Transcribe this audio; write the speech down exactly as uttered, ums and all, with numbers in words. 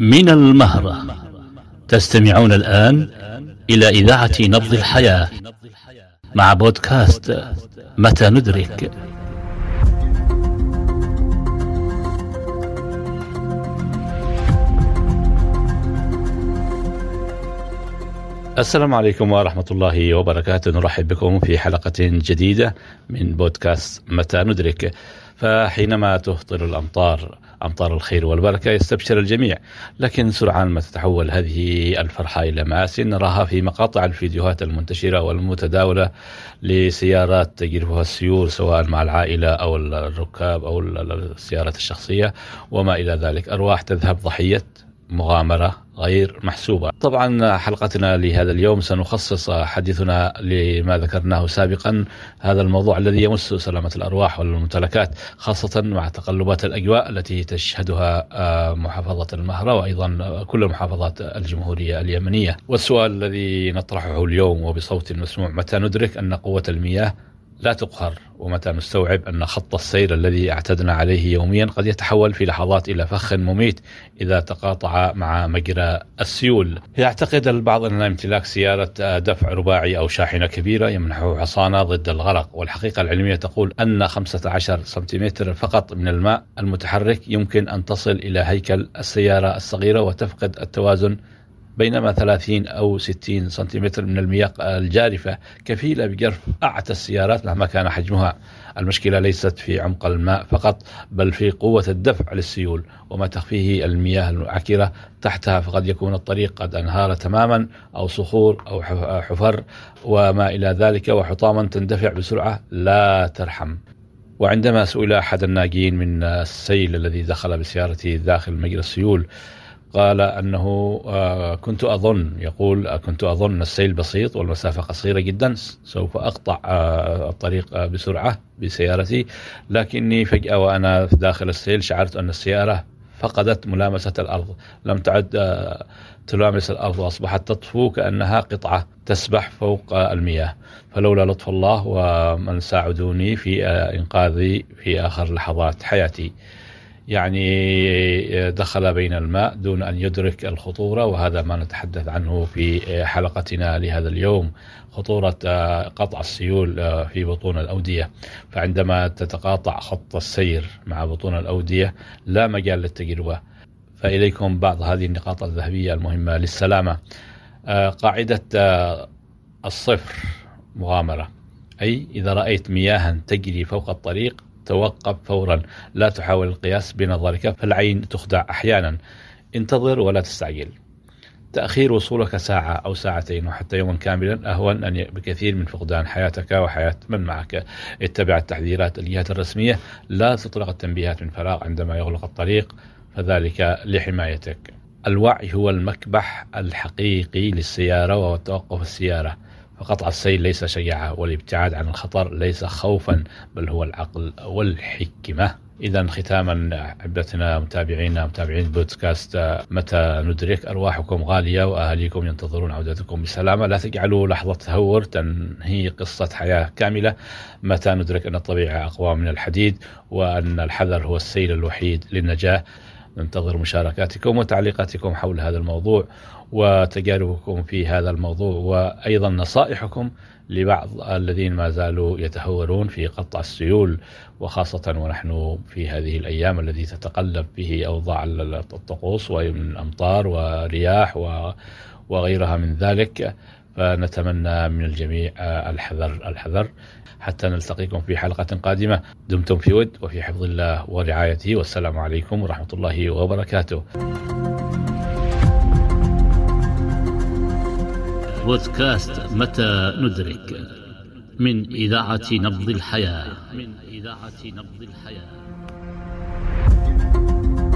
من المهرة. تستمعون الآن إلى إذاعة نبض الحياة مع بودكاست متى ندرك. السلام عليكم ورحمة الله وبركاته. نرحب بكم في حلقة جديدة من بودكاست متى ندرك. فحينما تهطل الأمطار أمطار الخير والبركة يستبشر الجميع، لكن سرعان ما تتحول هذه الفرحة إلى مآسي نراها في مقاطع الفيديوهات المنتشرة والمتداولة لسيارات تجرفها السيول سواء مع العائلة أو الركاب أو السيارات الشخصية وما إلى ذلك. أرواح تذهب ضحية مغامرة غير محسوبة. طبعا حلقتنا لهذا اليوم سنخصص حديثنا لما ذكرناه سابقا، هذا الموضوع الذي يمس سلامة الأرواح والممتلكات، خاصة مع تقلبات الأجواء التي تشهدها محافظة المهرة وأيضا كل المحافظات الجمهورية اليمنية. والسؤال الذي نطرحه اليوم وبصوت مسموع: متى ندرك أن قوة المياه لا تقهر؟ ومتى نستوعب أن خط السير الذي اعتدنا عليه يوميا قد يتحول في لحظات إلى فخ مميت إذا تقاطع مع مجرى السيول؟ يعتقد البعض أن امتلاك سيارة دفع رباعي أو شاحنة كبيرة يمنحه حصانة ضد الغرق، والحقيقة العلمية تقول أن خمسة عشر سنتيمتر فقط من الماء المتحرك يمكن أن تصل إلى هيكل السيارة الصغيرة وتفقد التوازن، بينما ثلاثين أو ستين سنتيمتر من المياه الجارفة كفيلة بجرف أعتى السيارات مهما كان حجمها. المشكلة ليست في عمق الماء فقط بل في قوة الدفع للسيول وما تخفيه المياه العكرة تحتها، فقد يكون الطريق قد انهار تماما أو صخور أو حفر وما إلى ذلك، وحطاما تندفع بسرعة لا ترحم. وعندما سئل أحد الناجين من السيل الذي دخل بسيارته داخل مجرى السيول قال أنه كنت أظن يقول كنت أظن السيل بسيط والمسافة قصيرة جدا، سوف أقطع الطريق بسرعة بسيارتي، لكني فجأة وأنا داخل السيل شعرت أن السيارة فقدت ملامسة الأرض، لم تعد تلامس الأرض وأصبحت تطفو كأنها قطعة تسبح فوق المياه. فلولا لطف الله ومن ساعدوني في إنقاذي في آخر لحظات حياتي. يعني دخل بين الماء دون أن يدرك الخطورة، وهذا ما نتحدث عنه في حلقتنا لهذا اليوم: خطورة قطع السيول في بطون الأودية. فعندما تتقاطع خط السير مع بطون الأودية لا مجال للتجربة. فإليكم بعض هذه النقاط الذهبية المهمة للسلامة. قاعدة الصفر مغامرة، أي إذا رأيت مياها تجري فوق الطريق توقف فورا، لا تحاول القياس بنظرك فالعين تخدع أحيانا. انتظر ولا تستعجل. تأخير وصولك ساعة أو ساعتين وحتى يوما كاملا أهون أن بكثير من فقدان حياتك وحياة من معك. اتبع التحذيرات الجهات الرسمية، لا تطلق التنبيهات من فراغ عندما يغلق الطريق، فذلك لحمايتك. الوعي هو المكبح الحقيقي للسيارة وهو توقف السيارة. فقطع السير ليس شجاعة، والابتعاد عن الخطر ليس خوفا بل هو العقل والحكمة. إذا ختاما أحبتنا متابعينا متابعين بودكاست متى ندرك، أرواحكم غالية وأهاليكم ينتظرون عودتكم بسلامة. لا تجعلوا لحظة تهور تنهي قصة حياة كاملة. متى ندرك أن الطبيعة أقوى من الحديد وأن الحذر هو السيل الوحيد للنجاة. ننتظر مشاركاتكم وتعليقاتكم حول هذا الموضوع وتجاربكم في هذا الموضوع، وأيضا نصائحكم لبعض الذين ما زالوا يتهورون في قطع السيول، وخاصة ونحن في هذه الأيام التي تتقلب به أوضاع الطقوس ومن أمطار ورياح وغيرها من ذلك. فنتمنى من الجميع الحذر الحذر. حتى نلتقيكم في حلقة قادمة، دمتم في ود وفي حفظ الله ورعايته، والسلام عليكم ورحمة الله وبركاته. بودكاست متى ندرك من إذاعة نبض الحياة. من إذاعة نبض الحياة.